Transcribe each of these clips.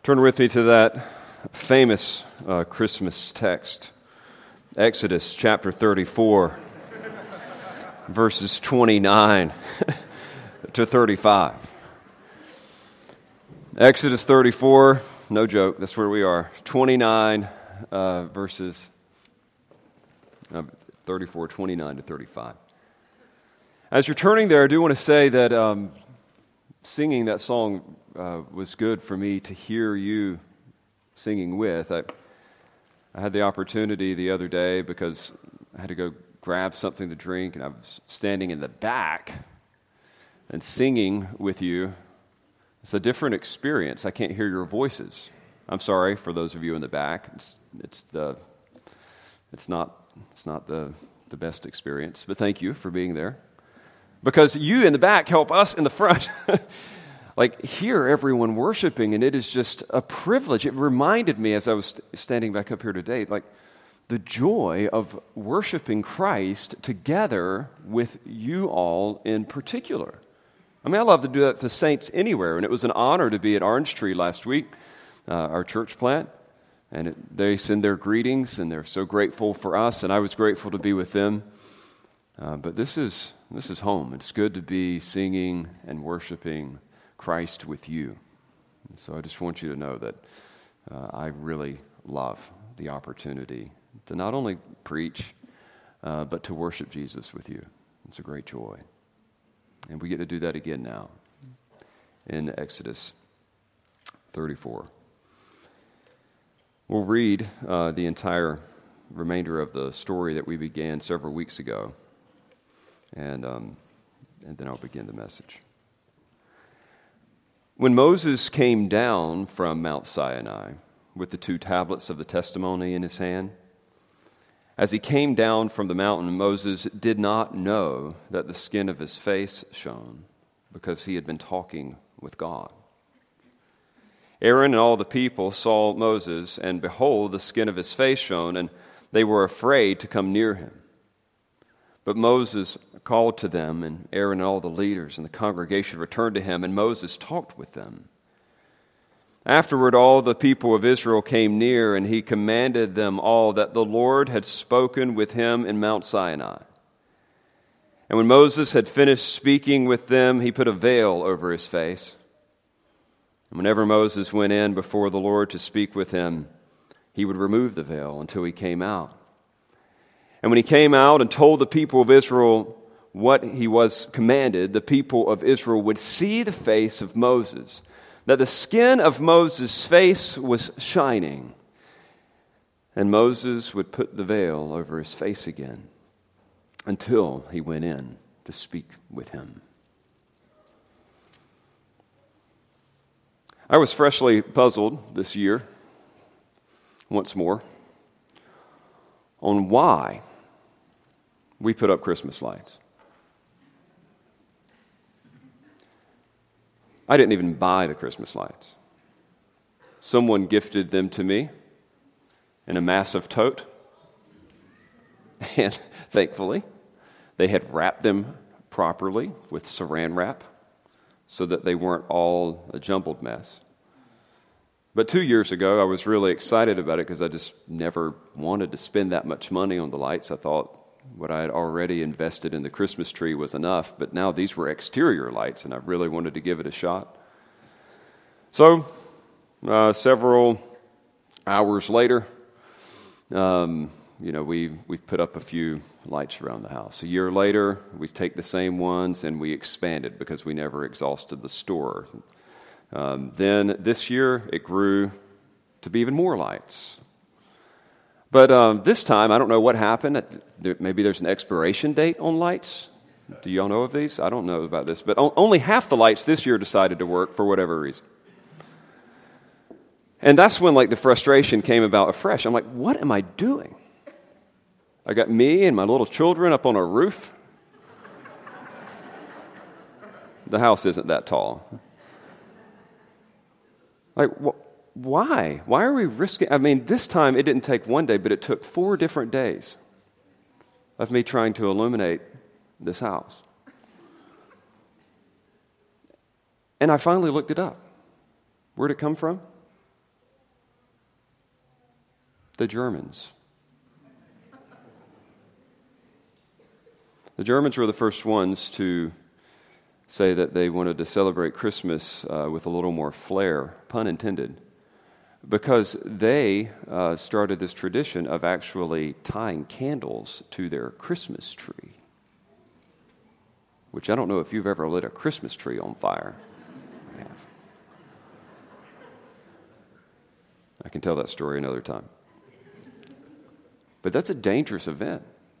Turn with me to that famous Christmas text, Exodus chapter 34, verses 29 to 35. Exodus 34, no joke, that's where we are. 29 verses 34, 29 to 35. As you're turning there, I do want to say that singing that song was good for me to hear you singing with. I had the opportunity the other day because I had to go grab something to drink, and I was standing in the back and singing with you. It's a different experience. I can't hear your voices. I'm sorry for those of you in the back. It's not the best experience, but thank you for being there. Because you in the back help us in the front hear everyone worshiping, and it is just a privilege. It reminded me as I was standing back up here today, the joy of worshiping Christ together with you all in particular. I mean, I love to do that to saints anywhere, and it was an honor to be at Orange Tree last week, our church plant, and they send their greetings, and they're so grateful for us, and I was grateful to be with them. But this is home. It's good to be singing and worshiping Christ with you. And so I just want you to know that I really love the opportunity to not only preach, but to worship Jesus with you. It's a great joy. And we get to do that again now in Exodus 34. We'll read the entire remainder of the story that we began several weeks ago, and then I'll begin the message. When Moses came down from Mount Sinai with the 2 tablets of the testimony in his hand, as he came down from the mountain, Moses did not know that the skin of his face shone, because he had been talking with God. Aaron and all the people saw Moses, and behold, the skin of his face shone, and they were afraid to come near him. But Moses called to them, and Aaron and all the leaders and the congregation returned to him, and Moses talked with them. Afterward, all the people of Israel came near, and he commanded them all that the Lord had spoken with him in Mount Sinai. And when Moses had finished speaking with them, he put a veil over his face. And whenever Moses went in before the Lord to speak with him, he would remove the veil until he came out. And when he came out and told the people of Israel what he was commanded, the people of Israel would see the face of Moses, that the skin of Moses' face was shining. And Moses would put the veil over his face again until he went in to speak with him. I was freshly puzzled this year, once more, on why we put up Christmas lights. I didn't even buy the Christmas lights. Someone gifted them to me in a massive tote, and thankfully, they had wrapped them properly with saran wrap so that they weren't all a jumbled mess. But 2 years ago, I was really excited about it because I just never wanted to spend that much money on the lights. I thought what I had already invested in the Christmas tree was enough, but now these were exterior lights, and I really wanted to give it a shot. So, several hours later, we've put up a few lights around the house. A year later, we take the same ones and we expanded because we never exhausted the store. Then this year, it grew to be even more lights. But this time, I don't know what happened. Maybe there's an expiration date on lights. Do y'all know of these? I don't know about this. But only half the lights this year decided to work for whatever reason. And that's when the frustration came about afresh. I'm like, what am I doing? I got me and my little children up on a roof. The house isn't that tall. Why? Why are we risking? I mean, this time it didn't take one day, but it took 4 different days of me trying to illuminate this house. And I finally looked it up. Where'd it come from? The Germans. The Germans were the first ones to say that they wanted to celebrate Christmas with a little more flair, pun intended, because they started this tradition of actually tying candles to their Christmas tree, which I don't know if you've ever lit a Christmas tree on fire. I have. I can tell that story another time. But that's a dangerous event.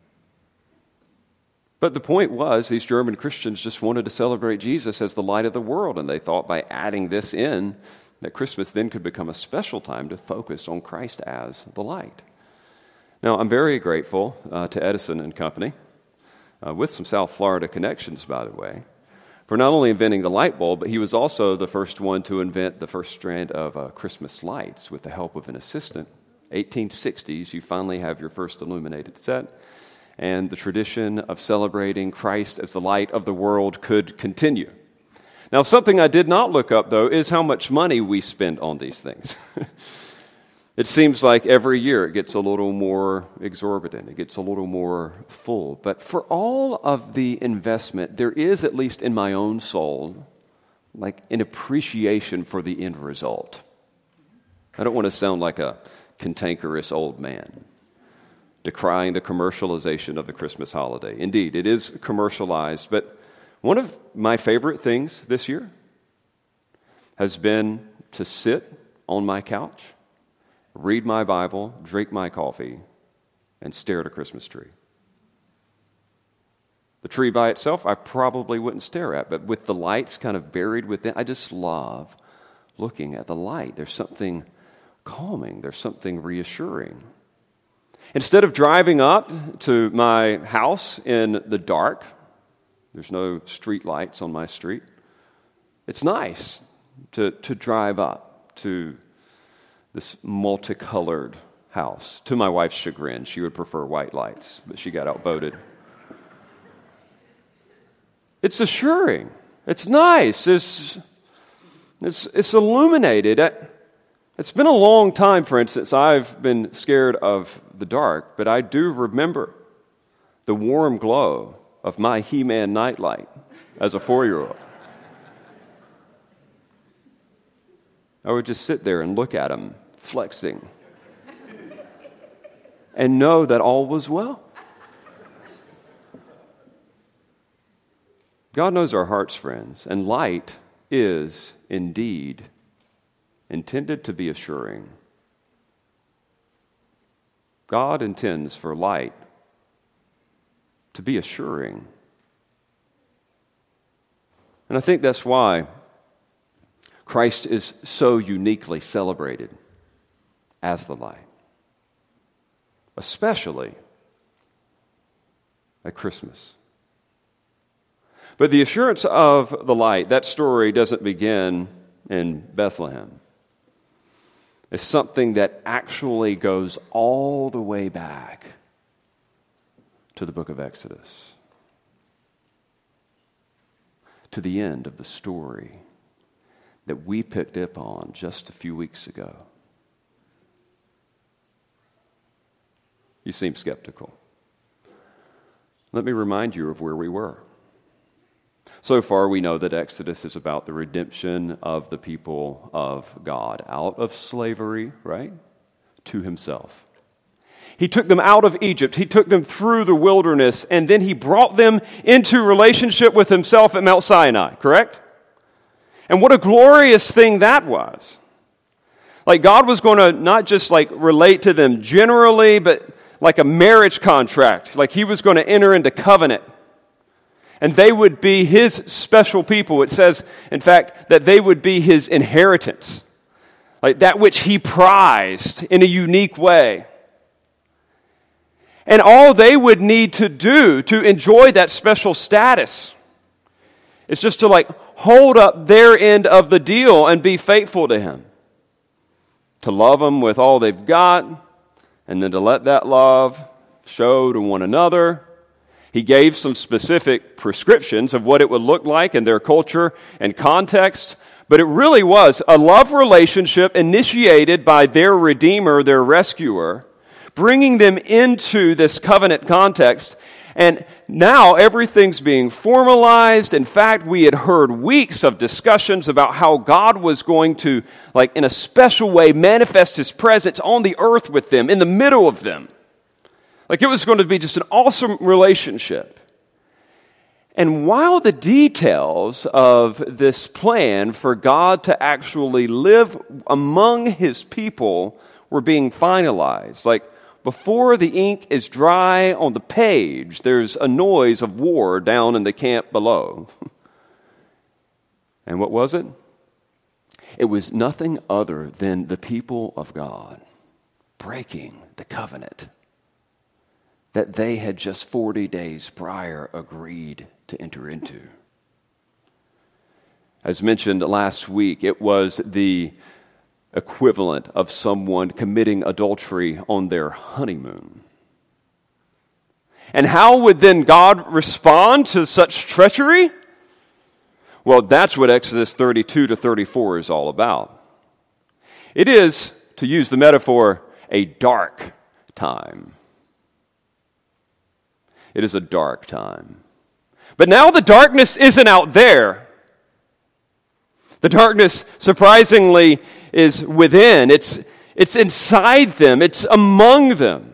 But the point was, these German Christians just wanted to celebrate Jesus as the light of the world, and they thought by adding this in, that Christmas then could become a special time to focus on Christ as the light. Now, I'm very grateful to Edison and Company, with some South Florida connections, by the way, for not only inventing the light bulb, but he was also the first one to invent the first strand of Christmas lights with the help of an assistant. 1860s, you finally have your first illuminated set, and the tradition of celebrating Christ as the light of the world could continue. Now, something I did not look up, though, is how much money we spend on these things. It seems like every year it gets a little more exorbitant. It gets a little more full. But for all of the investment, there is, at least in my own soul, like an appreciation for the end result. I don't want to sound like a cantankerous old man decrying the commercialization of the Christmas holiday. Indeed, it is commercialized, but one of my favorite things this year has been to sit on my couch, read my Bible, drink my coffee, and stare at a Christmas tree. The tree by itself, I probably wouldn't stare at, but with the lights kind of buried within, I just love looking at the light. There's something calming. There's something reassuring. Instead of driving up to my house in the dark, there's no street lights on my street, it's nice to drive up to this multicolored house. To my wife's chagrin, she would prefer white lights, but she got outvoted. It's assuring. It's nice. It's illuminated. It's been a long time, for instance, I've been scared of the dark, but I do remember the warm glow of my He-Man nightlight as a 4-year-old. I would just sit there and look at him, flexing, and know that all was well. God knows our hearts, friends, and light is indeed intended to be assuring. God intends for light to be assuring. And I think that's why Christ is so uniquely celebrated as the light, especially at Christmas. But the assurance of the light, that story doesn't begin in Bethlehem. It's something that actually goes all the way back to the book of Exodus, to the end of the story that we picked up on just a few weeks ago. You seem skeptical. Let me remind you of where we were. So far, we know that Exodus is about the redemption of the people of God out of slavery, right, to himself. He took them out of Egypt. He took them through the wilderness, and then he brought them into relationship with himself at Mount Sinai, correct? And what a glorious thing that was. Like God was going to not just like relate to them generally, but like a marriage contract. Like he was going to enter into covenant. And they would be his special people. It says, in fact, that they would be his inheritance. Like that which he prized in a unique way. And all they would need to do to enjoy that special status is just to like hold up their end of the deal and be faithful to him. To love him with all they've got, and then to let that love show to one another. He gave some specific prescriptions of what it would look like in their culture and context, But it really was a love relationship initiated by their Redeemer, their rescuer, bringing them into this covenant context. And now everything's being formalized. In fact, we had heard weeks of discussions about how God was going to, like in a special way, manifest His presence on the earth with them, in the middle of them. Like it was going to be just an awesome relationship. And while the details of this plan for God to actually live among His people were being finalized, like before the ink is dry on the page, there's a noise of war down in the camp below. And what was it? It was nothing other than the people of God breaking the covenant that they had just 40 days prior agreed to enter into. As mentioned last week, it was the equivalent of someone committing adultery on their honeymoon. And how would then God respond to such treachery? Well, that's what Exodus 32 to 34 is all about. It is, to use the metaphor, a dark time. It is a dark time. But now the darkness isn't out there. The darkness, surprisingly, is within. It's inside them. It's among them.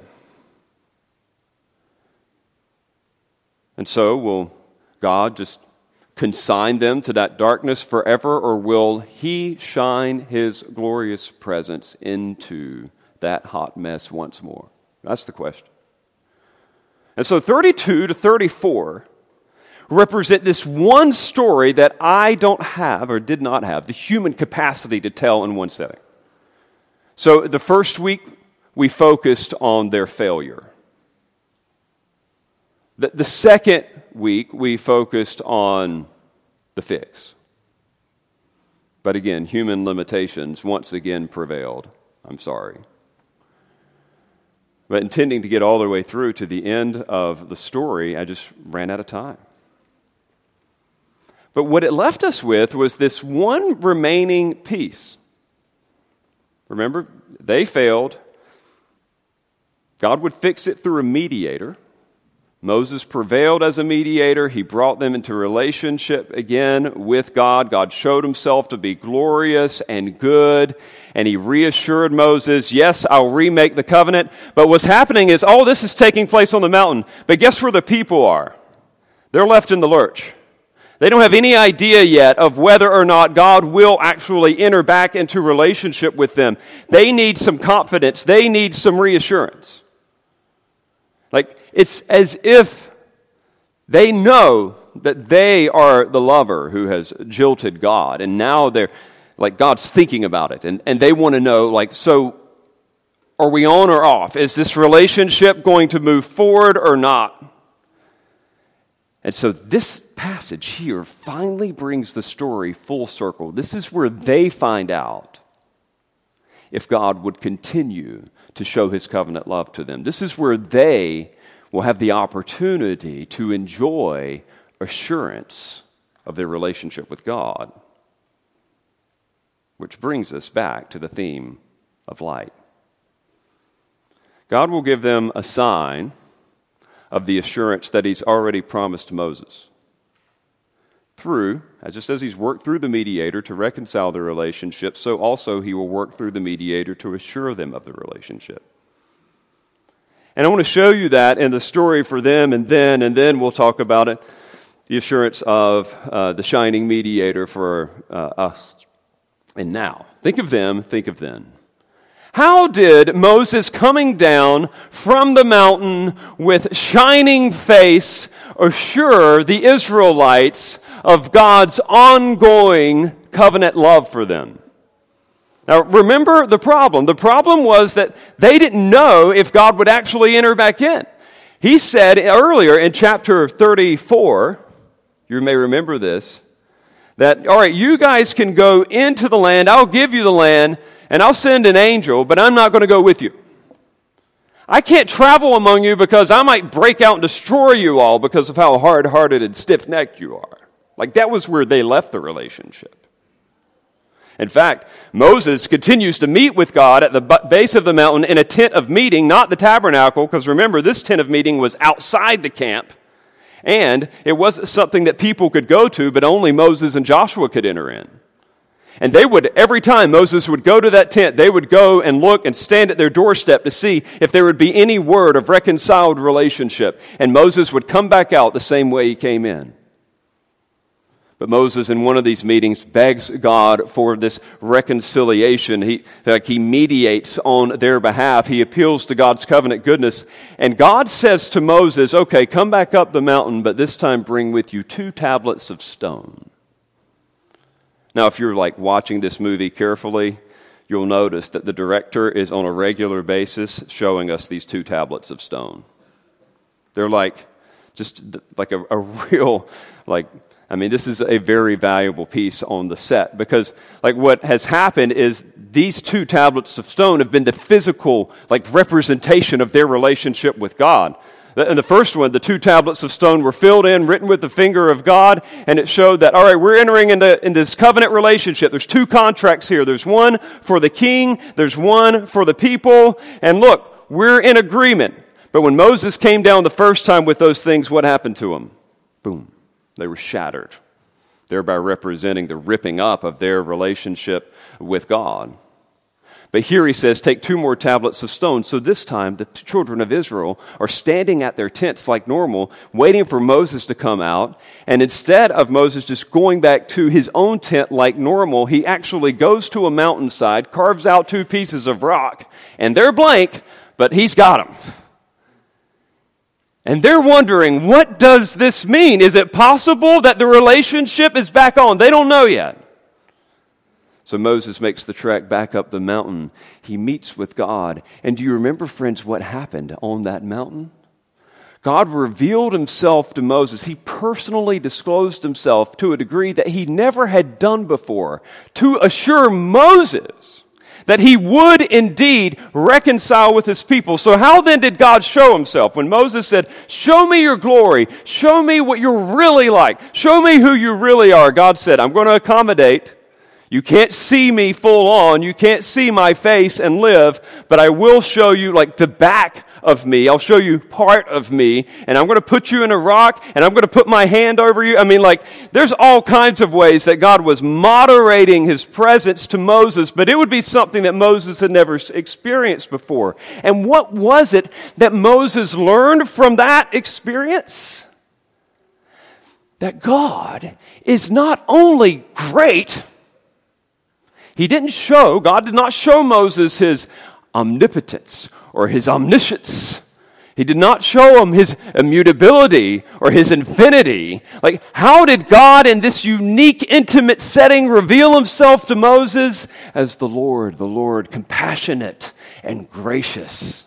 And so, will God just consign them to that darkness forever, or will He shine His glorious presence into that hot mess once more? That's the question. And so 32 to 34 represent this one story that I don't have, or did not have, the human capacity to tell in one setting. So the first week, we focused on their failure. The second week, we focused on the fix. But again, human limitations once again prevailed. I'm sorry. But intending to get all the way through to the end of the story, I just ran out of time. But what it left us with was this one remaining piece. Remember, they failed. God would fix it through a mediator. Moses prevailed as a mediator. He brought them into relationship again with God. God showed Himself to be glorious and good. And He reassured Moses, yes, I'll remake the covenant. But what's happening is all this is taking place on the mountain. But guess where the people are? They're left in the lurch. They don't have any idea yet of whether or not God will actually enter back into relationship with them. They need some confidence. They need some reassurance. Like, it's as if they know that they are the lover who has jilted God. And now they're, like, God's thinking about it. And they want to know, like, so are we on or off? Is this relationship going to move forward or not? And so this passage here finally brings the story full circle. This is where they find out if God would continue to show His covenant love to them. This is where they will have the opportunity to enjoy assurance of their relationship with God. Which brings us back to the theme of light. God will give them a sign of the assurance that He's already promised Moses. Through, as just as He's worked through the mediator to reconcile the relationship, so also He will work through the mediator to assure them of the relationship. And I want to show you that in the story for them, and then we'll talk about it, the assurance of the shining mediator for us. And now, think of them, think of then. How did Moses coming down from the mountain with shining face assure the Israelites of God's ongoing covenant love for them? Now, remember the problem. The problem was that they didn't know if God would actually enter back in. He said earlier in chapter 34, you may remember this, that, all right, you guys can go into the land, I'll give you the land, and I'll send an angel, but I'm not going to go with you. I can't travel among you because I might break out and destroy you all because of how hard-hearted and stiff-necked you are. Like, that was where they left the relationship. In fact, Moses continues to meet with God at the base of the mountain in a tent of meeting, not the tabernacle, because remember, this tent of meeting was outside the camp, and it wasn't something that people could go to, but only Moses and Joshua could enter in. And they would, every time Moses would go to that tent, they would go and look and stand at their doorstep to see if there would be any word of reconciled relationship. And Moses would come back out the same way he came in. But Moses, in one of these meetings, begs God for this reconciliation. He mediates on their behalf. He appeals to God's covenant goodness. And God says to Moses, okay, come back up the mountain, but this time bring with you 2 tablets of stone. Now, if you're watching this movie carefully, you'll notice that the director is on a regular basis showing us these 2 tablets of stone. They're just like a real, this is a very valuable piece on the set because, what has happened is these 2 tablets of stone have been the physical, representation of their relationship with God. In the first one, the 2 tablets of stone were filled in, written with the finger of God, and it showed that, all right, we're entering into this covenant relationship. There's 2 contracts here. There's one for the king, there's one for the people, and look, we're in agreement. But when Moses came down the first time with those things, what happened to them? Boom. They were shattered, thereby representing the ripping up of their relationship with God. But here he says, take 2 more tablets of stone. So this time, the children of Israel are standing at their tents like normal, waiting for Moses to come out. And instead of Moses just going back to his own tent like normal, he actually goes to a mountainside, carves out 2 pieces of rock, and they're blank, but he's got them. And they're wondering, what does this mean? Is it possible that the relationship is back on? They don't know yet. So Moses makes the trek back up the mountain. He meets with God. And do you remember, friends, what happened on that mountain? God revealed himself to Moses. He personally disclosed himself to a degree that he never had done before to assure Moses that he would indeed reconcile with his people. So how then did God show himself? When Moses said, show me your glory, show me what you're really like, show me who you really are, God said, I'm going to accommodate. You can't see me full on, you can't see my face and live, but I will show you the back of me. I'll show you part of me, and I'm going to put you in a rock, and I'm going to put my hand over you. There's all kinds of ways that God was moderating his presence to Moses, but it would be something that Moses had never experienced before. And what was it that Moses learned from that experience? That God is not only great, God did not show Moses his omnipotence or his omniscience. He did not show him his immutability or his infinity. How did God in this unique, intimate setting reveal himself to Moses? As the Lord, compassionate and gracious,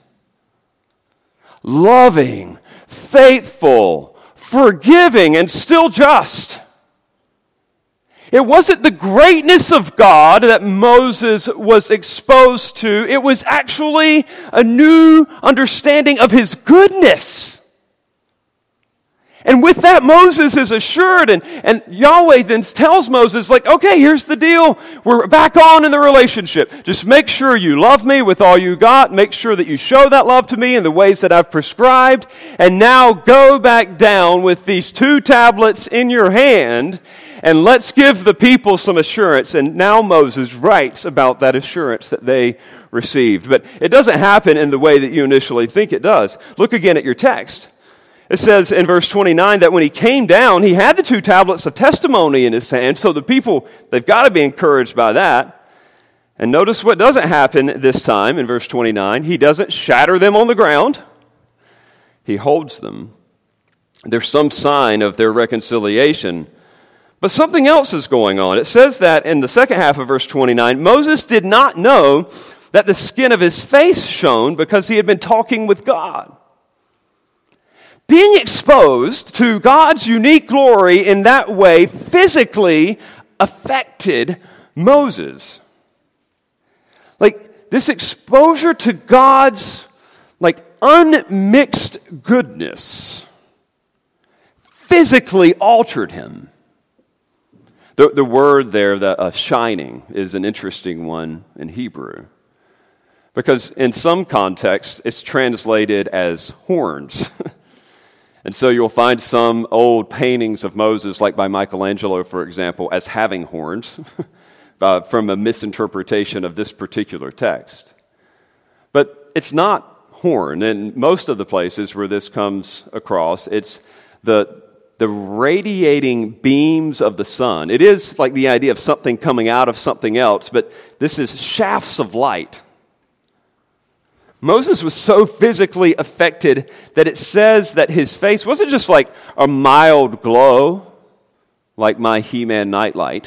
loving, faithful, forgiving, and still just. It wasn't the greatness of God that Moses was exposed to. It was actually a new understanding of his goodness. And with that, Moses is assured, and Yahweh then tells Moses, okay, here's the deal. We're back on in the relationship. Just make sure you love me with all you got. Make sure that you show that love to me in the ways that I've prescribed. And now go back down with these 2 tablets in your hand, and let's give the people some assurance. And now Moses writes about that assurance that they received. But it doesn't happen in the way that you initially think it does. Look again at your text. It says in verse 29 that when he came down, he had the 2 tablets of testimony in his hand. So the people, they've got to be encouraged by that. And notice what doesn't happen this time in verse 29. He doesn't shatter them on the ground. He holds them. There's some sign of their reconciliation. But something else is going on. It says that in the second half of verse 29, Moses did not know that the skin of his face shone because he had been talking with God. Being exposed to God's unique glory in that way physically affected Moses. This exposure to God's unmixed goodness physically altered him. The word there, shining, is an interesting one in Hebrew. Because in some contexts, it's translated as horns. And so you'll find some old paintings of Moses, like by Michelangelo, for example, as having horns from a misinterpretation of this particular text. But it's not horn. In most of the places where this comes across, it's the radiating beams of the sun. It is like the idea of something coming out of something else, but this is shafts of light. Moses was so physically affected that it says that his face wasn't just like a mild glow, like my He-Man nightlight,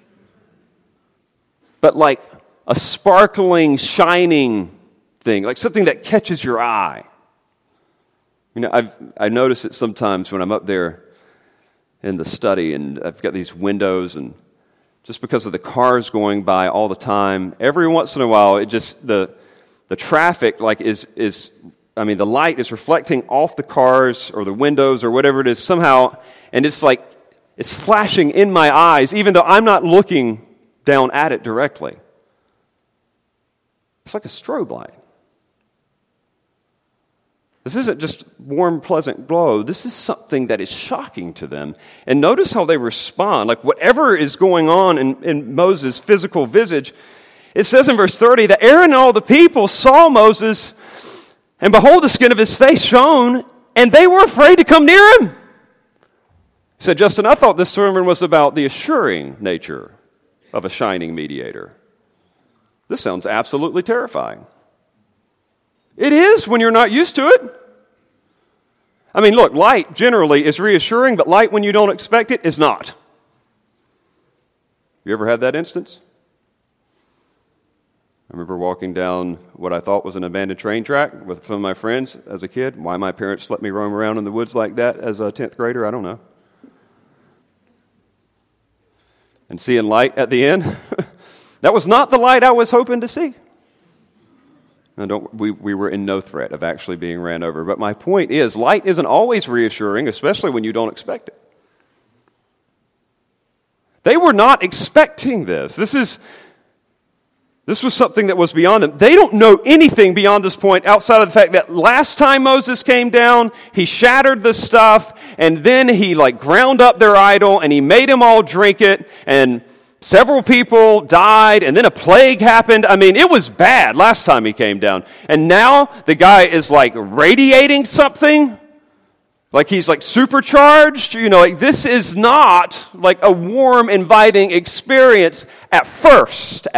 but like a sparkling, shining thing, like something that catches your eye. You know, I notice it sometimes when I'm up there in the study, and I've got these windows, and just because of the cars going by all the time, every once in a while, it just the traffic the light is reflecting off the cars or the windows or whatever it is somehow, and it's like it's flashing in my eyes, even though I'm not looking down at it directly. It's like a strobe light. This isn't just warm, pleasant glow. This is something that is shocking to them. And notice how they respond. Like whatever is going on in Moses' physical visage, it says in verse 30 that Aaron and all the people saw Moses, and behold, the skin of his face shone, and they were afraid to come near him. He said, Justin, I thought this sermon was about the assuring nature of a shining mediator. This sounds absolutely terrifying. It is when you're not used to it. I mean, look, light generally is reassuring, but light when you don't expect it is not. You ever had that instance? I remember walking down what I thought was an abandoned train track with some of my friends as a kid. Why my parents let me roam around in the woods like that as a 10th grader, I don't know. And seeing light at the end, that was not the light I was hoping to see. We were in no threat of actually being ran over. But my point is, light isn't always reassuring, especially when you don't expect it. They were not expecting this. This was something that was beyond them. They don't know anything beyond this point outside of the fact that last time Moses came down, he shattered the stuff, and then he ground up their idol, and he made them all drink it, and several people died, and then a plague happened. I mean, it was bad last time he came down. And now the guy is radiating something, like he's supercharged. This is not a warm, inviting experience at first.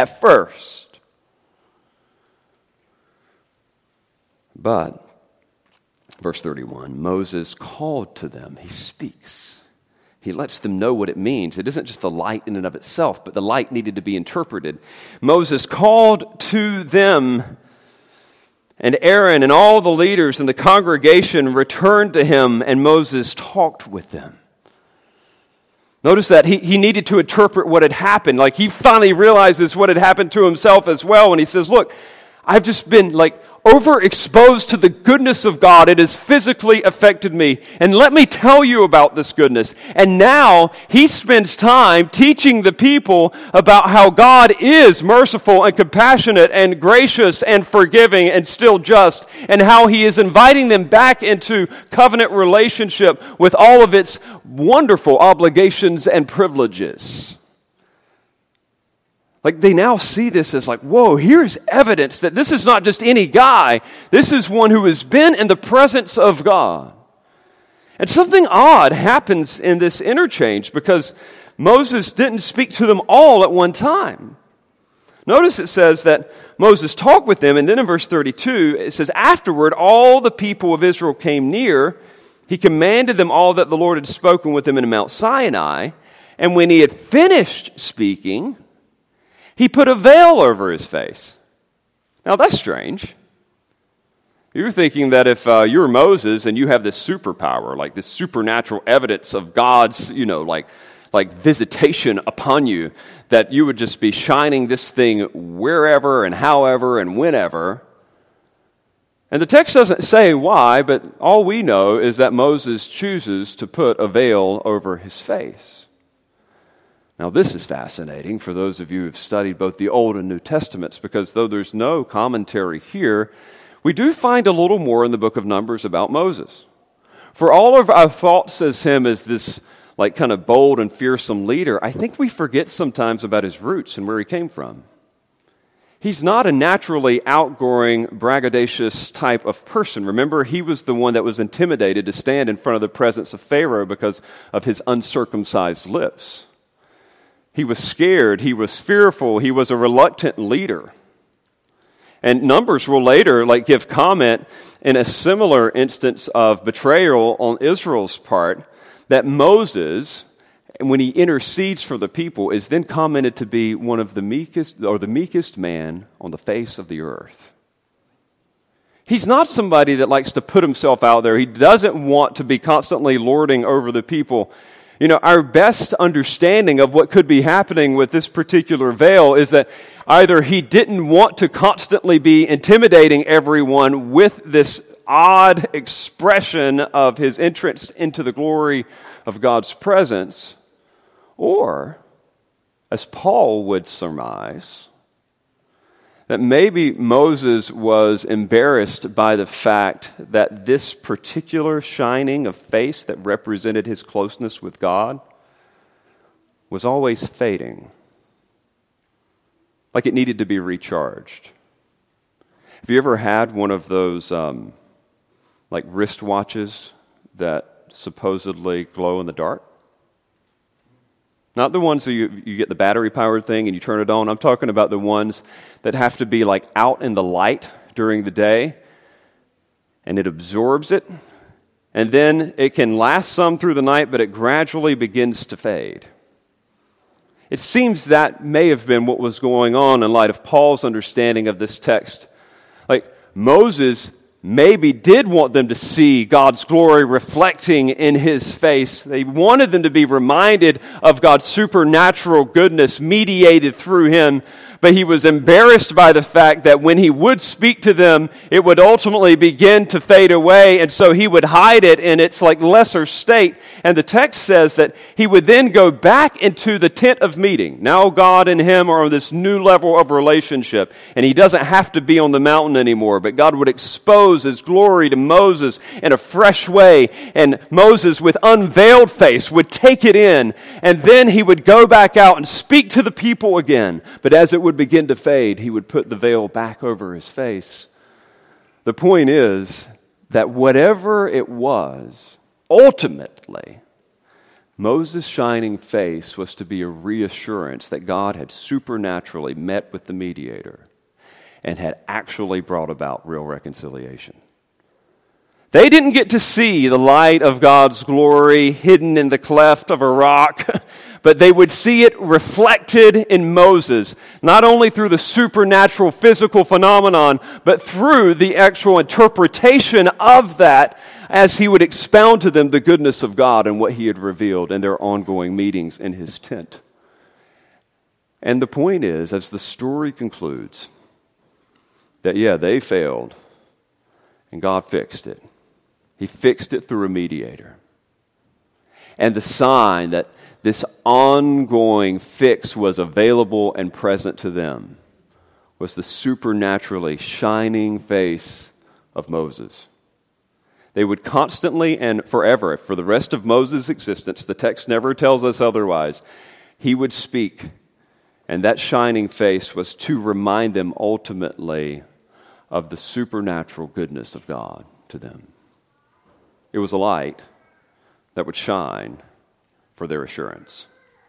But, verse 31, Moses called to them. He speaks. He lets them know what it means. It isn't just the light in and of itself, but the light needed to be interpreted. Moses called to them, and Aaron and all the leaders in the congregation returned to him, and Moses talked with them. Notice that he needed to interpret what had happened. He finally realizes what had happened to himself as well, and he says, look, I've just been overexposed to the goodness of God. It has physically affected me. And let me tell you about this goodness. And now he spends time teaching the people about how God is merciful and compassionate and gracious and forgiving and still just, and how he is inviting them back into covenant relationship with all of its wonderful obligations and privileges. They now see this as whoa, here's evidence that this is not just any guy. This is one who has been in the presence of God. And something odd happens in this interchange because Moses didn't speak to them all at one time. Notice it says that Moses talked with them, and then in verse 32, it says, afterward, all the people of Israel came near. He commanded them all that the Lord had spoken with them in Mount Sinai. And when he had finished speaking, he put a veil over his face. Now that's strange. You're thinking that if you're Moses and you have this superpower, this supernatural evidence of God's, visitation upon you, that you would just be shining this thing wherever and however and whenever. And the text doesn't say why, but all we know is that Moses chooses to put a veil over his face. Now, this is fascinating for those of you who have studied both the Old and New Testaments, because though there's no commentary here, we do find a little more in the book of Numbers about Moses. For all of our thoughts as him as this like kind of bold and fearsome leader, I think we forget sometimes about his roots and where he came from. He's not a naturally outgoing, braggadocious type of person. Remember, he was the one that was intimidated to stand in front of the presence of Pharaoh because of his uncircumcised lips. He was scared, he was fearful, he was a reluctant leader. And Numbers will later give comment in a similar instance of betrayal on Israel's part, that Moses, when he intercedes for the people, is then commented to be one of the meekest, or the meekest man on the face of the earth. He's not somebody that likes to put himself out there. He doesn't want to be constantly lording over the people. You know, our best understanding of what could be happening with this particular veil is that either he didn't want to constantly be intimidating everyone with this odd expression of his entrance into the glory of God's presence, or, as Paul would surmise, that maybe Moses was embarrassed by the fact that this particular shining of face that represented his closeness with God was always fading, like it needed to be recharged. Have you ever had one of those wristwatches that supposedly glow in the dark? Not the ones that you get the battery-powered thing and you turn it on. I'm talking about the ones that have to be out in the light during the day, and it absorbs it, and then it can last some through the night, but it gradually begins to fade. It seems that may have been what was going on in light of Paul's understanding of this text. Moses maybe did want them to see God's glory reflecting in his face. They wanted them to be reminded of God's supernatural goodness mediated through him, but he was embarrassed by the fact that when he would speak to them, it would ultimately begin to fade away, and so he would hide it in its lesser state. And the text says that he would then go back into the tent of meeting. Now God and him are on this new level of relationship, and he doesn't have to be on the mountain anymore, but God would expose his glory to Moses in a fresh way, and Moses with unveiled face would take it in, and then he would go back out and speak to the people again. But as it would begin to fade, he would put the veil back over his face. The point is that whatever it was, ultimately, Moses' shining face was to be a reassurance that God had supernaturally met with the mediator and had actually brought about real reconciliation. They didn't get to see the light of God's glory hidden in the cleft of a rock, but they would see it reflected in Moses, not only through the supernatural physical phenomenon, but through the actual interpretation of that as he would expound to them the goodness of God and what he had revealed in their ongoing meetings in his tent. And the point is, as the story concludes, that they failed, and God fixed it. He fixed it through a mediator. And the sign that this ongoing fix was available and present to them was the supernaturally shining face of Moses. They would constantly and forever, for the rest of Moses' existence, the text never tells us otherwise, he would speak, and that shining face was to remind them ultimately of the supernatural goodness of God to them. It was a light that would shine for their assurance.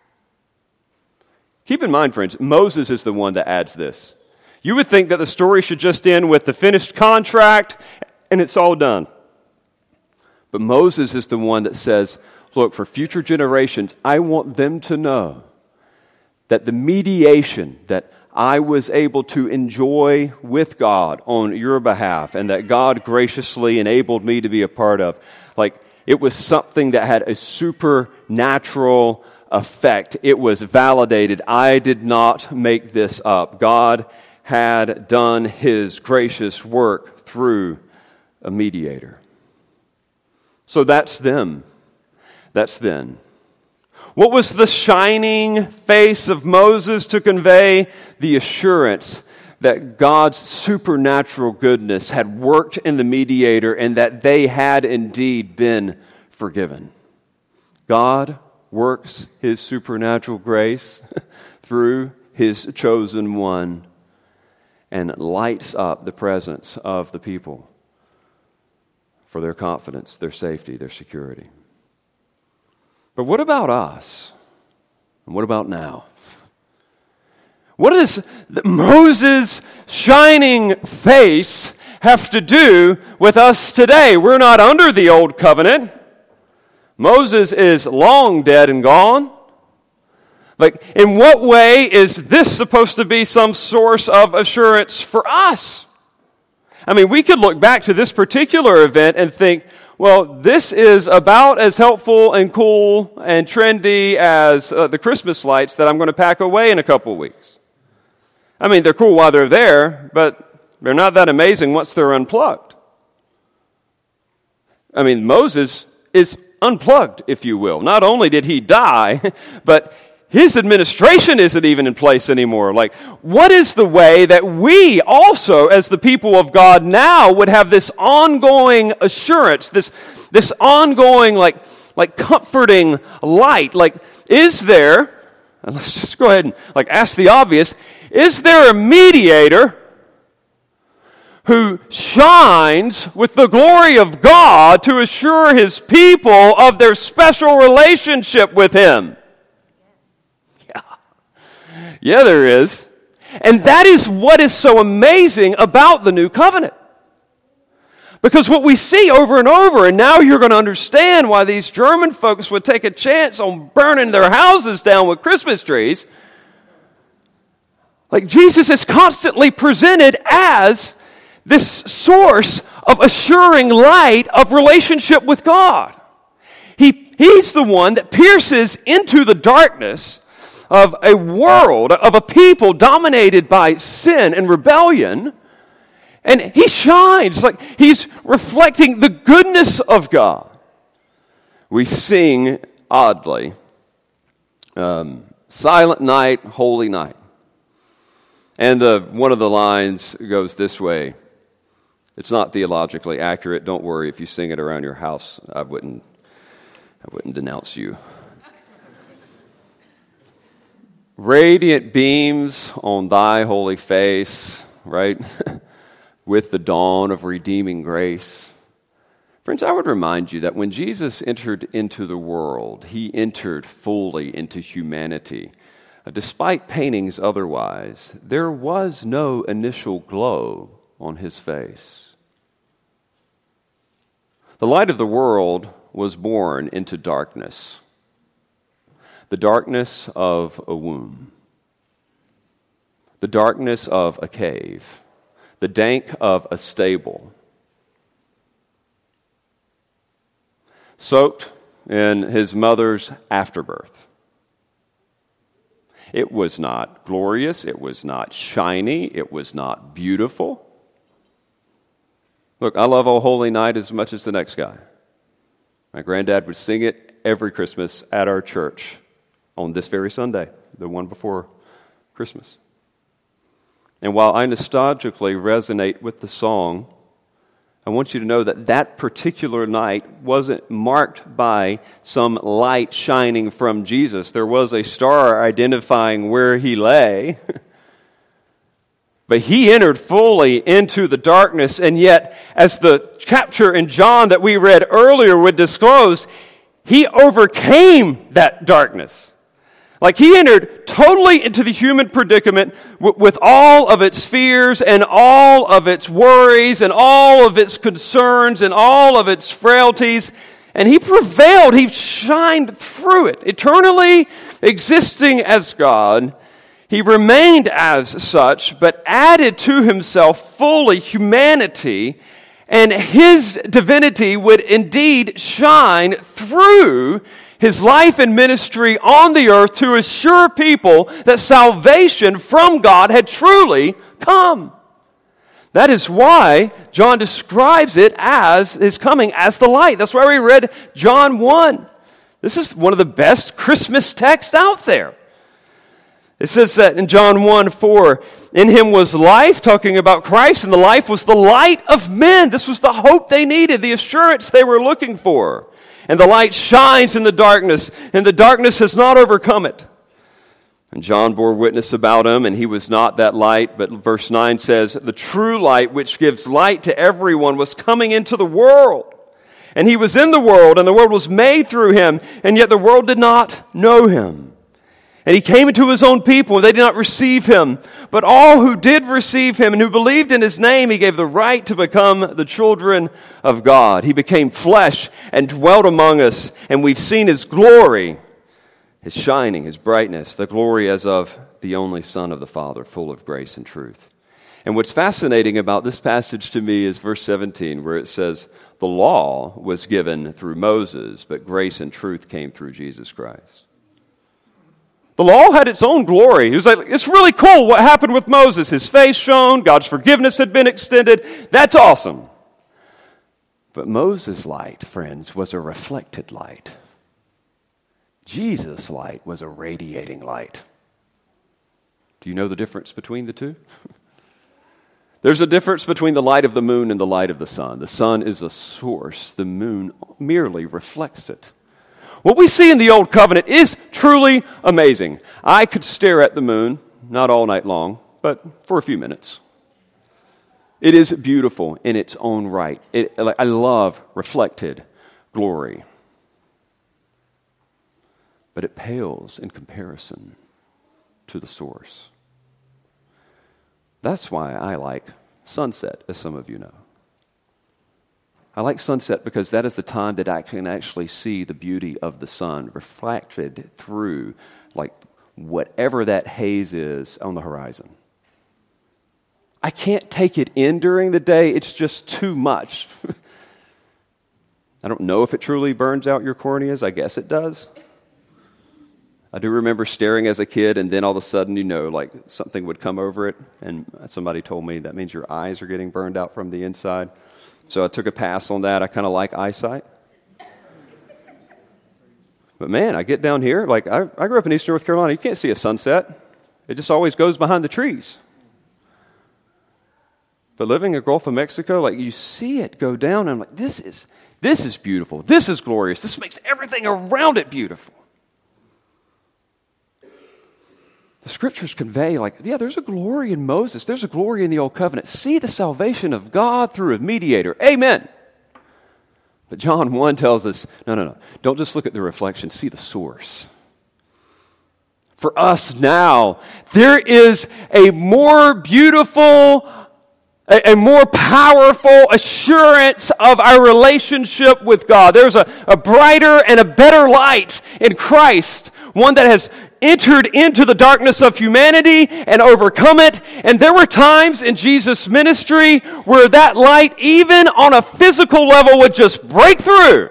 Keep in mind, friends, Moses is the one that adds this. You would think that the story should just end with the finished contract and it's all done. But Moses is the one that says, look, for future generations, I want them to know that the mediation that I was able to enjoy with God on your behalf and that God graciously enabled me to be a part of, it was something that had a supernatural effect. It was validated. I did not make this up. God had done his gracious work through a mediator. So that's them. That's then. What was the shining face of Moses to convey? The assurance that God's supernatural goodness had worked in the mediator and that they had indeed been forgiven. God works His supernatural grace through His chosen one and lights up the presence of the people for their confidence, their safety, their security. But what about us? And what about now? What does Moses' shining face have to do with us today? We're not under the old covenant. Moses is long dead and gone. Like, in what way is this supposed to be some source of assurance for us? I mean, we could look back to this particular event and think, well, this is about as helpful and cool and trendy as the Christmas lights that I'm going to pack away in a couple weeks. I mean, they're cool while they're there, but they're not that amazing once they're unplugged. I mean, Moses is unplugged, if you will. Not only did he die, but his administration isn't even in place anymore. Like, what is the way that we also, as the people of God now, would have this ongoing assurance, this ongoing, like comforting light? Like, is there, and let's just go ahead and ask the obvious, is there a mediator who shines with the glory of God to assure His people of their special relationship with Him? Yeah, there is. And that is what is so amazing about the new covenant. Because what we see over and over, and now you're going to understand why these German folks would take a chance on burning their houses down with Christmas trees. Like, Jesus is constantly presented as this source of assuring light of relationship with God. He's the one that pierces into the darkness of a world, of a people dominated by sin and rebellion, and He shines like He's reflecting the goodness of God. We sing oddly, Silent Night, Holy Night. And one of the lines goes this way. It's not theologically accurate. Don't worry if you sing it around your house. I wouldn't denounce you. Radiant beams on thy holy face, right? With the dawn of redeeming grace. Friends, I would remind you that when Jesus entered into the world, He entered fully into humanity. Despite paintings otherwise, there was no initial glow on His face. The light of the world was born into darkness. The darkness of a womb, the darkness of a cave, the dank of a stable, soaked in His mother's afterbirth. It was not glorious, it was not shiny, it was not beautiful. Look, I love O Holy Night as much as the next guy. My granddad would sing it every Christmas at our church. On this very Sunday, the one before Christmas. And while I nostalgically resonate with the song, I want you to know that that particular night wasn't marked by some light shining from Jesus. There was a star identifying where He lay. But He entered fully into the darkness, and yet, as the chapter in John that we read earlier would disclose, He overcame that darkness. Like, He entered totally into the human predicament with all of its fears and all of its worries and all of its concerns and all of its frailties. And He prevailed. He shined through it. Eternally existing as God, He remained as such, but added to Himself fully humanity, and His divinity would indeed shine through His life and ministry on the earth to assure people that salvation from God had truly come. That is why John describes it as His coming as the light. That's why we read John 1. This is one of the best Christmas texts out there. It says that in John 1:4, in him was life, talking about Christ, and the life was the light of men. This was the hope they needed, the assurance they were looking for. And the light shines in the darkness, and the darkness has not overcome it. And John bore witness about him, and he was not that light. But verse 9 says, the true light, which gives light to everyone, was coming into the world. And he was in the world, and the world was made through him, and yet the world did not know him. And he came into his own people, and they did not receive him. But all who did receive him and who believed in his name, he gave the right to become the children of God. He became flesh and dwelt among us, and we've seen his glory, his shining, his brightness, the glory as of the only Son of the Father, full of grace and truth. And what's fascinating about this passage to me is verse 17, where it says, the law was given through Moses, but grace and truth came through Jesus Christ. The law had its own glory. He was like, it's really cool what happened with Moses. His face shone, God's forgiveness had been extended. That's awesome. But Moses' light, friends, was a reflected light. Jesus' light was a radiating light. Do you know the difference between the two? There's a difference between the light of the moon and the light of the sun. The sun is a source. The moon merely reflects it. What we see in the Old Covenant is truly amazing. I could stare at the moon, not all night long, but for a few minutes. It is beautiful in its own right. I love reflected glory. But it pales in comparison to the source. That's why I like sunset, as some of you know. I like sunset because that is the time that I can actually see the beauty of the sun reflected through, like, whatever that haze is on the horizon. I can't take it in during the day. It's just too much. I don't know if it truly burns out your corneas. I guess it does. I do remember staring as a kid, and then all of a sudden, like something would come over it, and somebody told me that means your eyes are getting burned out from the inside. So I took a pass on that. I kind of like eyesight. But man, I get down here, like I grew up in Eastern North Carolina. You can't see a sunset. It just always goes behind the trees. But living in the Gulf of Mexico, like you see it go down, and I'm like, this is beautiful. This is glorious. This makes everything around it beautiful. The scriptures convey, there's a glory in Moses. There's a glory in the Old Covenant. See the salvation of God through a mediator. Amen. But John 1 tells us, no. Don't just look at the reflection. See the source. For us now, there is a more beautiful, a more powerful assurance of our relationship with God. There's a brighter and a better light in Christ, one that has entered into the darkness of humanity and overcome it. And there were times in Jesus' ministry where that light, even on a physical level, would just break through.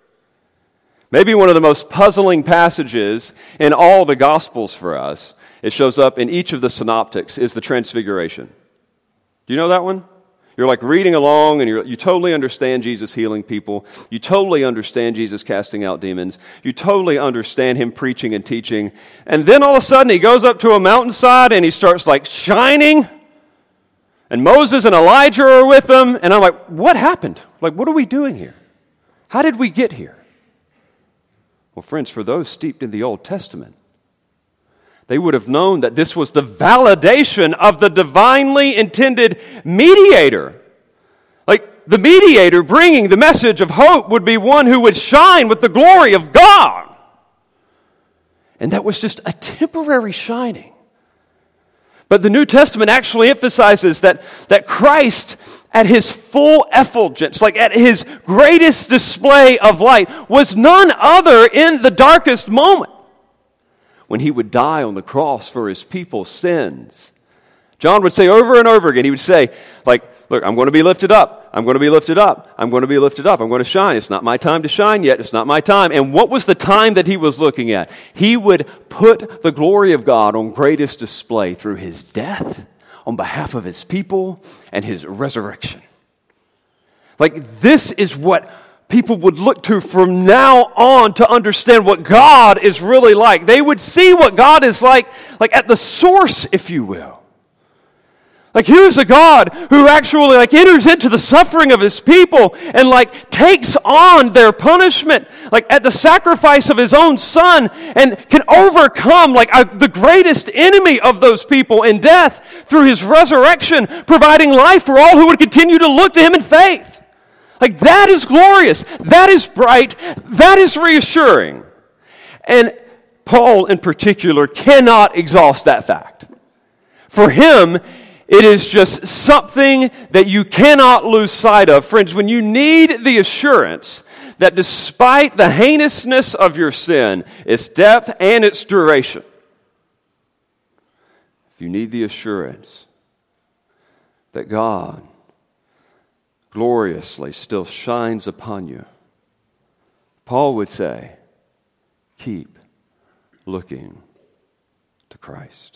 Maybe one of the most puzzling passages in all the Gospels for us, it shows up in each of the synoptics, is the Transfiguration. Do you know that one? You're like reading along and you totally understand Jesus healing people. You totally understand Jesus casting out demons. You totally understand him preaching and teaching. And then all of a sudden he goes up to a mountainside and he starts shining. And Moses and Elijah are with him. And I'm like, what happened? What are we doing here? How did we get here? Well, friends, for those steeped in the Old Testament, they would have known that this was the validation of the divinely intended mediator. The mediator bringing the message of hope would be one who would shine with the glory of God. And that was just a temporary shining. But the New Testament actually emphasizes that Christ, at his full effulgence, at his greatest display of light, was none other in the darkest moment, when he would die on the cross for his people's sins. John would say over and over again, he would say, look, I'm going to be lifted up. I'm going to be lifted up. I'm going to be lifted up. I'm going to shine. It's not my time to shine yet. It's not my time. And what was the time that he was looking at? He would put the glory of God on greatest display through his death on behalf of his people and his resurrection. This is what people would look to from now on to understand what God is really like. They would see what God is like at the source, if you will. Like, here's a God who actually enters into the suffering of his people and takes on their punishment at the sacrifice of his own son and can overcome the greatest enemy of those people in death through his resurrection, providing life for all who would continue to look to him in faith. That is glorious. That is bright. That is reassuring. And Paul in particular cannot exhaust that fact. For him, it is just something that you cannot lose sight of. Friends, when you need the assurance that despite the heinousness of your sin, its depth and its duration, if you need the assurance that God gloriously still shines upon you, Paul would say, keep looking to Christ.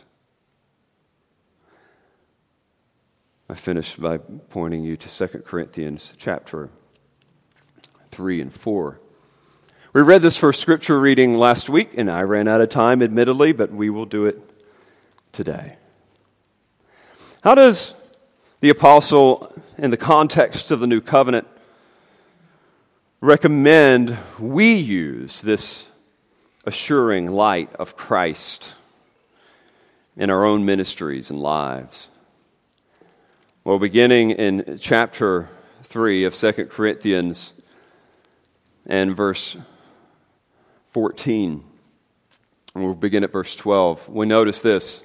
I finish by pointing you to 2 Corinthians chapter 3 and 4. We read this first scripture reading last week, and I ran out of time, admittedly, but we will do it today. How does the apostle, in the context of the new covenant, recommend we use this assuring light of Christ in our own ministries and lives? Well, beginning in chapter 3 of 2 Corinthians and verse 14, and we'll begin at verse 12, we notice this.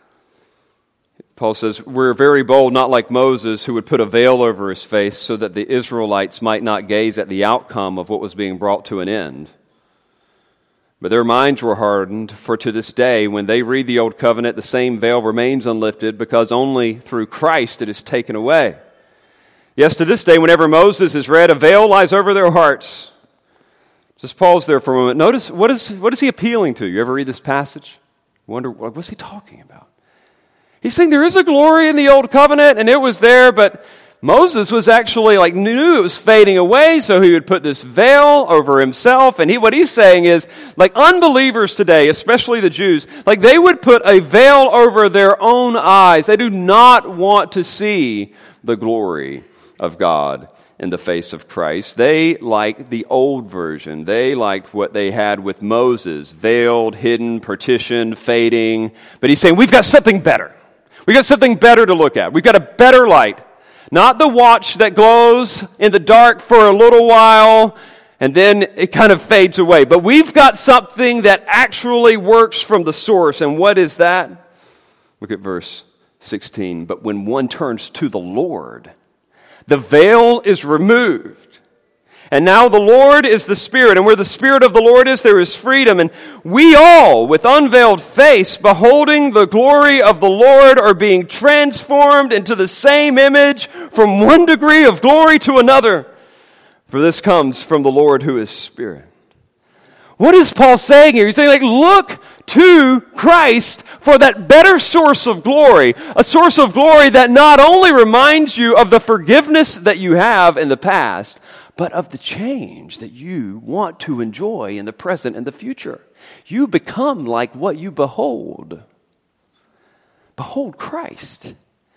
Paul says, we're very bold, not like Moses, who would put a veil over his face so that the Israelites might not gaze at the outcome of what was being brought to an end. But their minds were hardened, for to this day, when they read the Old Covenant, the same veil remains unlifted, because only through Christ it is taken away. Yes, to this day, whenever Moses is read, a veil lies over their hearts. Just pause there for a moment. Notice, what is he appealing to? You ever read this passage? Wonder, what's he talking about? He's saying there is a glory in the Old Covenant, and it was there, but Moses was actually knew it was fading away, so he would put this veil over himself. And what he's saying is, unbelievers today, especially the Jews, they would put a veil over their own eyes. They do not want to see the glory of God in the face of Christ. They like the old version. They liked what they had with Moses, veiled, hidden, partitioned, fading. But he's saying, we've got something better. We've got something better to look at. We've got a better light. Not the watch that glows in the dark for a little while and then it kind of fades away. But we've got something that actually works from the source. And what is that? Look at verse 16. But when one turns to the Lord, the veil is removed. And now the Lord is the Spirit, and where the Spirit of the Lord is, there is freedom. And we all, with unveiled face, beholding the glory of the Lord, are being transformed into the same image from one degree of glory to another. For this comes from the Lord who is Spirit. What is Paul saying here? He's saying, look to Christ for that better source of glory. A source of glory that not only reminds you of the forgiveness that you have in the past, but of the change that you want to enjoy in the present and the future. You become like what you behold. Behold Christ,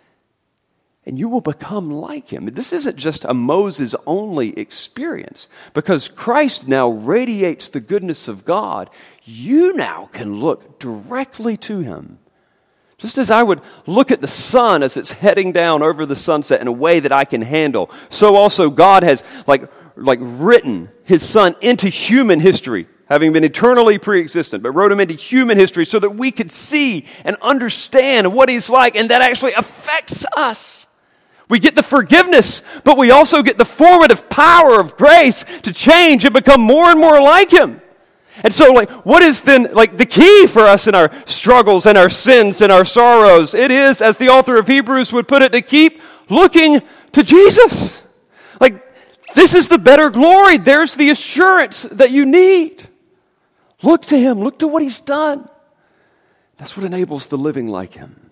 and you will become like him. This isn't just a Moses-only experience. Because Christ now radiates the goodness of God, you now can look directly to him. Just as I would look at the sun as it's heading down over the sunset in a way that I can handle, so also God has written his son into human history, having been eternally pre-existent, but wrote him into human history so that we could see and understand what he's like, and that actually affects us. We get the forgiveness, but we also get the formative power of grace to change and become more and more like him. And so, what is then, the key for us in our struggles and our sins and our sorrows? It is, as the author of Hebrews would put it, to keep looking to Jesus. This is the better glory. There's the assurance that you need. Look to him. Look to what he's done. That's what enables the living like him.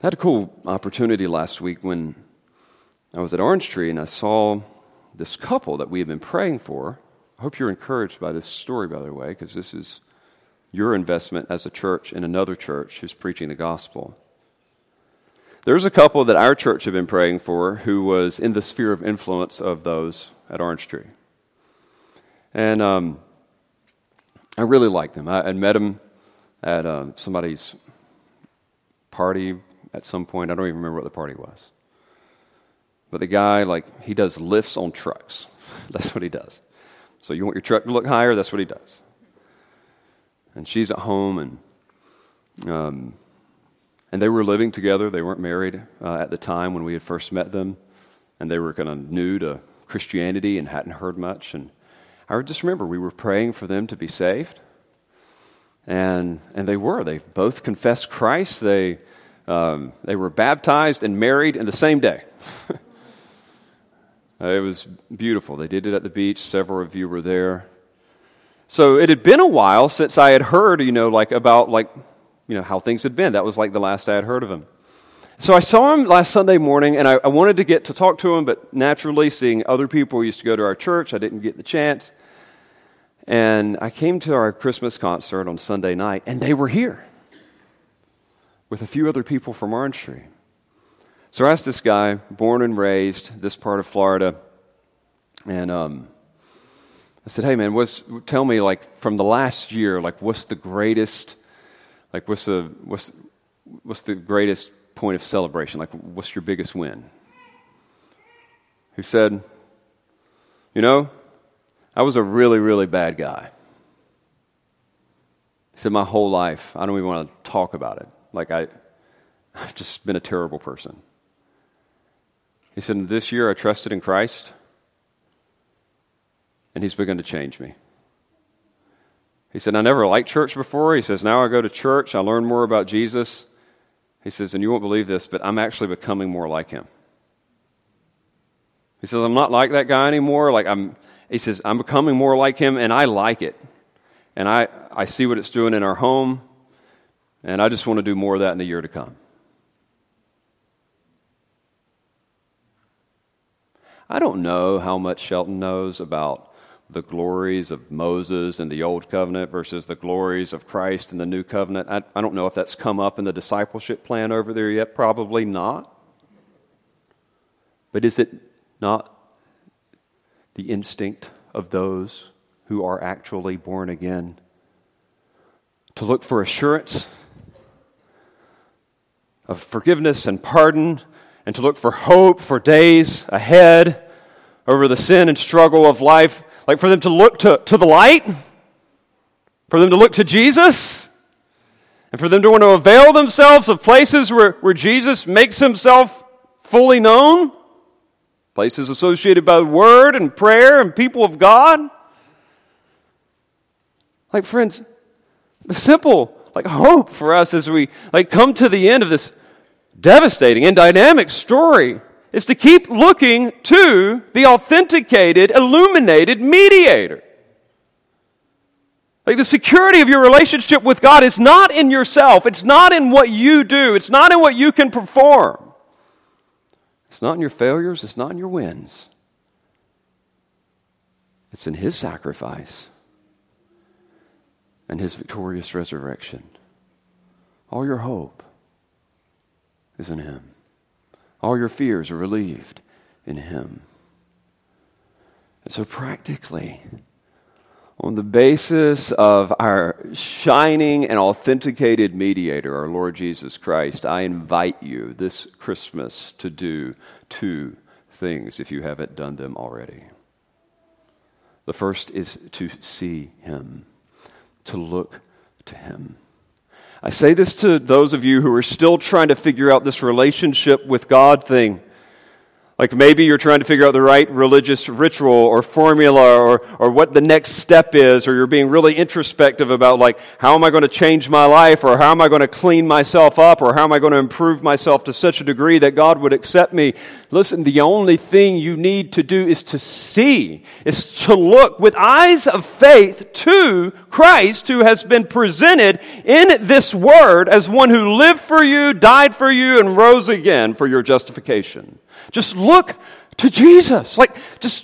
I had a cool opportunity last week when I was at Orange Tree and I saw this couple that we had been praying for. I hope you're encouraged by this story, by the way, because this is your investment as a church in another church who's preaching the gospel. There's a couple that our church had been praying for who was in the sphere of influence of those at Orange Tree. And I really liked them. I had met them at somebody's party at some point. I don't even remember what the party was. But the guy, he does lifts on trucks. That's what he does. So you want your truck to look higher? That's what he does. And she's at home, and they were living together. They weren't married at the time when we had first met them. And they were kind of new to Christianity and hadn't heard much. And I just remember we were praying for them to be saved. And they were. They both confessed Christ. They were baptized and married in the same day. It was beautiful. They did it at the beach. Several of you were there. So it had been a while since I had heard, about how things had been. That was the last I had heard of him. So I saw him last Sunday morning, and I wanted to get to talk to him, but naturally, seeing other people who used to go to our church, I didn't get the chance. And I came to our Christmas concert on Sunday night, and they were here with a few other people from Orange Tree. So I asked this guy, born and raised this part of Florida, and I said, "Hey man, tell me from the last year, what's the greatest, what's the greatest point of celebration? What's your biggest win?" He said, I was a really, really bad guy. He said, my whole life, I don't even want to talk about it. I've just been a terrible person. He said, this year I trusted in Christ, and He's begun to change me. He said, I never liked church before. He says, now I go to church, I learn more about Jesus. He says, and you won't believe this, but I'm actually becoming more like Him. He says, I'm not like that guy anymore. He says, I'm becoming more like Him, and I like it. And I see what it's doing in our home, and I just want to do more of that in the year to come. I don't know how much Shelton knows about the glories of Moses and the Old Covenant versus the glories of Christ in the New Covenant. I don't know if that's come up in the discipleship plan over there yet. Probably not. But is it not the instinct of those who are actually born again to look for assurance of forgiveness and pardon, and to look for hope for days ahead over the sin and struggle of life, for them to look to the light, for them to look to Jesus, and for them to want to avail themselves of places where Jesus makes Himself fully known, places associated by the Word and prayer and people of God. Friends, the simple hope for us as we come to the end of this devastating and dynamic story is to keep looking to the authenticated, illuminated mediator. The security of your relationship with God is not in yourself. It's not in what you do. It's not in what you can perform. It's not in your failures. It's not in your wins. It's in His sacrifice and His victorious resurrection. All your hope is in Him. All your fears are relieved in Him. And so practically, on the basis of our shining and authenticated mediator, our Lord Jesus Christ, I invite you this Christmas to do two things if you haven't done them already. The first is to see Him, to look to Him. I say this to those of you who are still trying to figure out this relationship with God thing. Like maybe you're trying to figure out the right religious ritual or formula or what the next step is, or you're being really introspective about like, how am I going to change my life, or how am I going to clean myself up, or how am I going to improve myself to such a degree that God would accept me. Listen, the only thing you need to do is to see, is to look with eyes of faith to Christ, who has been presented in this Word as one who lived for you, died for you, and rose again for your justification. Just look to Jesus. Just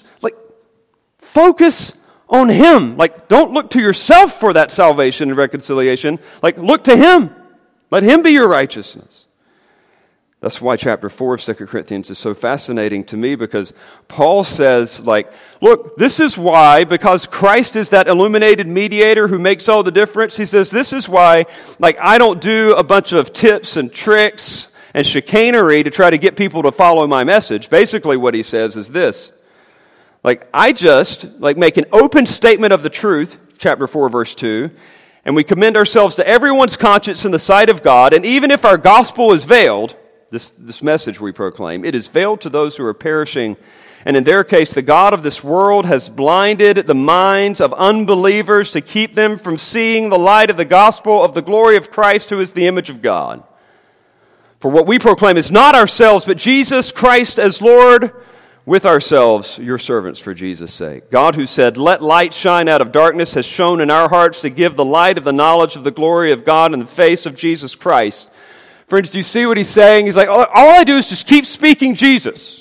focus on Him. Don't look to yourself for that salvation and reconciliation. Look to Him. Let Him be your righteousness. That's why chapter 4 of 2 Corinthians is so fascinating to me, because Paul says, look, this is why, because Christ is that illuminated mediator who makes all the difference. He says, this is why, I don't do a bunch of tips and tricks and chicanery to try to get people to follow my message. Basically what he says is this. I just make an open statement of the truth, chapter 4, verse 2, and we commend ourselves to everyone's conscience in the sight of God, and even if our gospel is veiled, this message we proclaim, it is veiled to those who are perishing, and in their case, the God of this world has blinded the minds of unbelievers to keep them from seeing the light of the gospel of the glory of Christ, who is the image of God. For what we proclaim is not ourselves, but Jesus Christ as Lord, with ourselves, your servants for Jesus' sake. God, who said, let light shine out of darkness, has shone in our hearts to give the light of the knowledge of the glory of God in the face of Jesus Christ. Friends, do you see what he's saying? He's like, all I do is just keep speaking Jesus.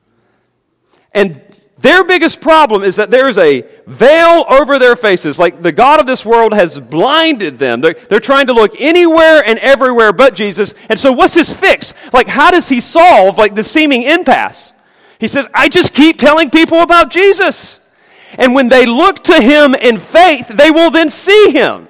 And their biggest problem is that there is a veil over their faces. The God of this world has blinded them. They're trying to look anywhere and everywhere but Jesus. And so what's his fix? How does he solve the seeming impasse? He says, I just keep telling people about Jesus. And when they look to him in faith, they will then see him.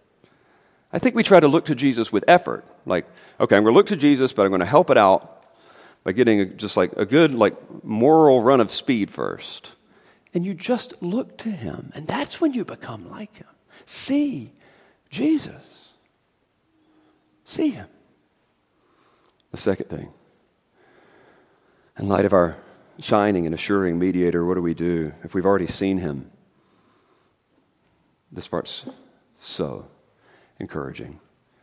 I think we try to look to Jesus with effort. Okay, I'm going to look to Jesus, but I'm going to help it out by getting a good moral run of speed first. And you just look to him, and that's when you become like him. See Jesus. See him. The second thing, in light of our shining and assuring mediator, what do we do if we've already seen him? This part's so encouraging.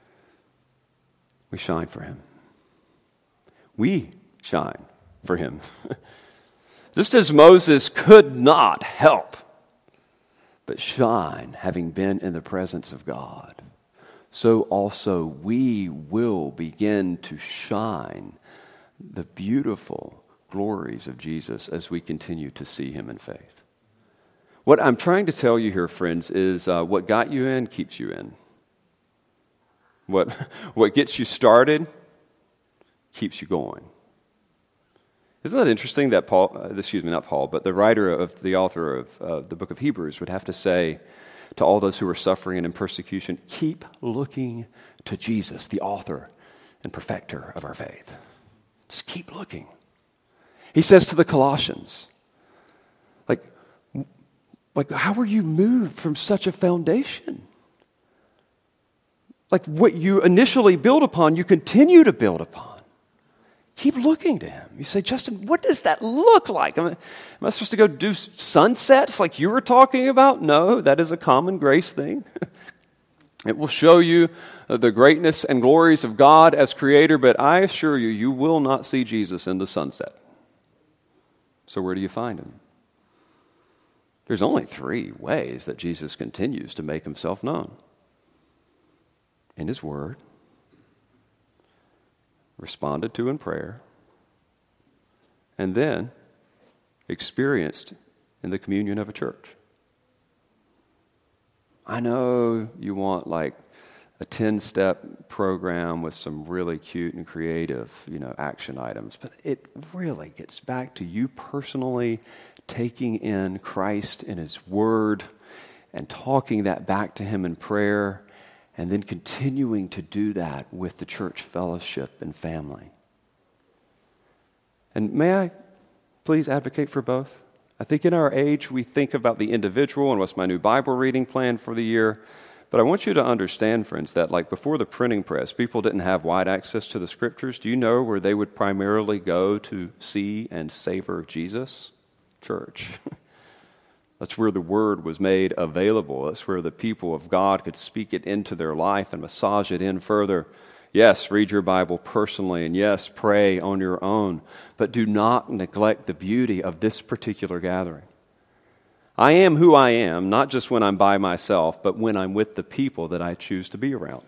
We shine for him. We shine for him. Just as Moses could not help but shine, having been in the presence of God, so also we will begin to shine the beautiful glories of Jesus as we continue to see him in faith. What I'm trying to tell you here, friends, is what got you in keeps you in. What gets you started keeps you going. Isn't that interesting that the author of the book of Hebrews would have to say to all those who are suffering and in persecution, keep looking to Jesus, the author and perfecter of our faith. Just keep looking. He says to the Colossians, how were you moved from such a foundation? What you initially build upon, you continue to build upon. Keep looking to him. You say, Justin, what does that look like? Am I supposed to go do sunsets like you were talking about? No, that is a common grace thing. It will show you the greatness and glories of God as creator, but I assure you, you will not see Jesus in the sunset. So where do you find him? There's only 3 ways that Jesus continues to make himself known. In his word, responded to in prayer, and then experienced in the communion of a church. I know you want a 10-step program with some really cute and creative, action items, but it really gets back to you personally taking in Christ in his word and talking that back to him in prayer, and then continuing to do that with the church fellowship and family. And may I please advocate for both? I think in our age we think about the individual and what's my new Bible reading plan for the year, But I want you to understand, friends, that like before the printing press, people didn't have wide access to the Scriptures. Do you know where they would primarily go to see and savor Jesus? Church. That's where the Word was made available. That's where the people of God could speak it into their life and massage it in further. Yes, read your Bible personally, and yes, pray on your own. But do not neglect the beauty of this particular gathering. I am who I am, not just when I'm by myself, but when I'm with the people that I choose to be around.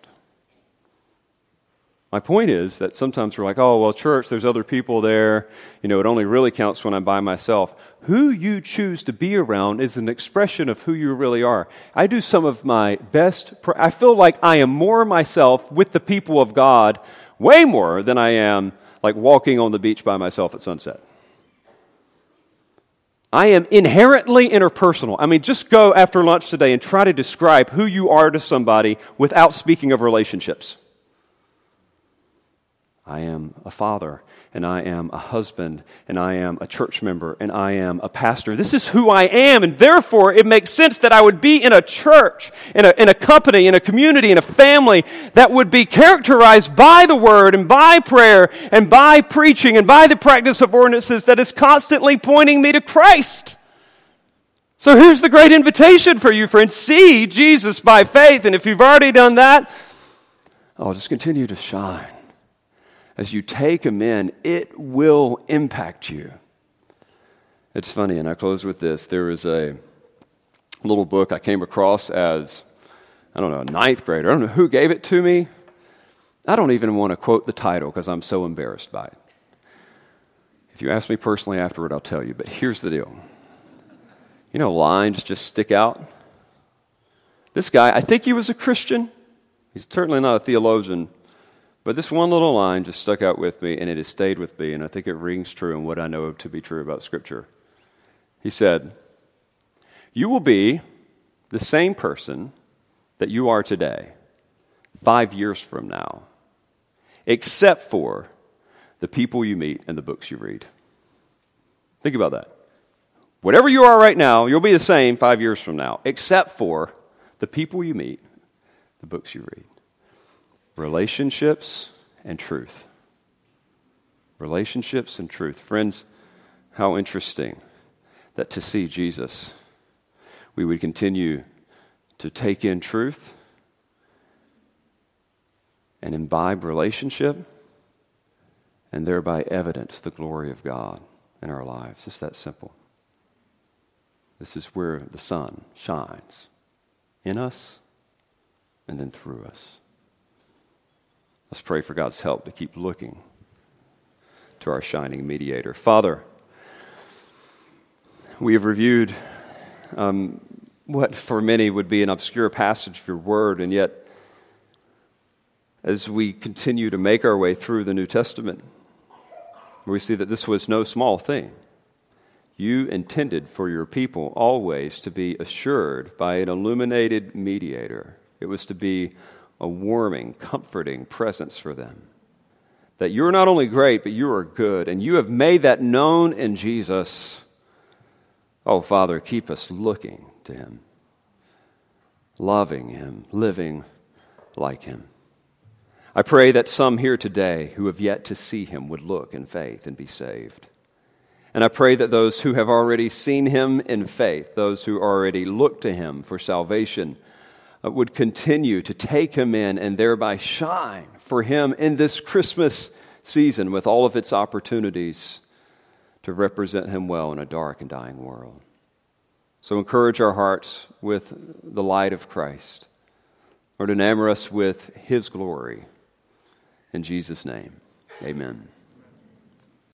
My point is that sometimes we're like, oh, well, church, there's other people there. It only really counts when I'm by myself. Who you choose to be around is an expression of who you really are. I do some of my best. I feel like I am more myself with the people of God, way more than I am like walking on the beach by myself at sunset. I am inherently interpersonal. I mean, just go after lunch today and try to describe who you are to somebody without speaking of relationships. I am a father, and I am a husband, and I am a church member, and I am a pastor. This is who I am, and therefore it makes sense that I would be in a church, in a company, in a community, in a family that would be characterized by the Word and by prayer and by preaching and by the practice of ordinances that is constantly pointing me to Christ. So here's the great invitation for you, friends. See Jesus by faith, and if you've already done that, just continue to shine. As you take Him in, it will impact you. It's funny, and I close with this. There was a little book I came across as, a ninth grader. I don't know who gave it to me. I don't even want to quote the title because I'm so embarrassed by it. If you ask me personally afterward, I'll tell you. But here's the deal. Lines just stick out. This guy, I think he was a Christian. He's certainly not a theologian. But this one little line just stuck out with me, and it has stayed with me, and I think it rings true in what I know to be true about Scripture. He said, "You will be the same person that you are today 5 years from now, except for the people you meet and the books you read." Think about that. Whatever you are right now, you'll be the same 5 years from now, except for the people you meet, the books you read. Relationships and truth. Relationships and truth. Friends, how interesting that to see Jesus, we would continue to take in truth and imbibe relationship and thereby evidence the glory of God in our lives. It's that simple. This is where the sun shines in us and then through us. Let's pray for God's help to keep looking to our shining mediator. Father, we have reviewed what for many would be an obscure passage of your word, and yet as we continue to make our way through the New Testament, we see that this was no small thing. You intended for your people always to be assured by an illuminated mediator. It was to be a warming, comforting presence for them. That you're not only great, but you are good, and you have made that known in Jesus. Oh, Father, keep us looking to Him, loving Him, living like Him. I pray that some here today who have yet to see Him would look in faith and be saved. And I pray that those who have already seen Him in faith, those who already look to Him for salvation, would continue to take Him in and thereby shine for Him in this Christmas season with all of its opportunities to represent Him well in a dark and dying world. So encourage our hearts with the light of Christ, or enamor us with His glory. In Jesus' name, amen.